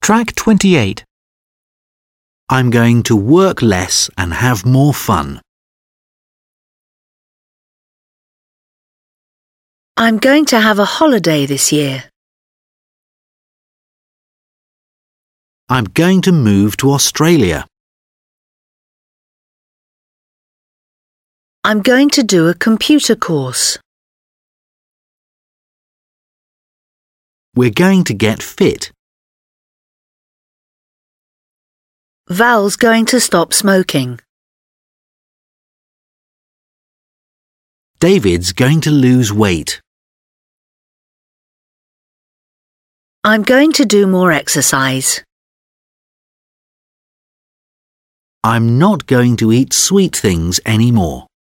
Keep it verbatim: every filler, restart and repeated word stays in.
Track twenty-eight. I'm going to work less and have more fun. I'm going to have a holiday this year. I'm going to move to Australia. I'm going to do a computer course. We're going to get fit. Val's going to stop smoking. David's going to lose weight. I'm going to do more exercise. I'm not going to eat sweet things anymore.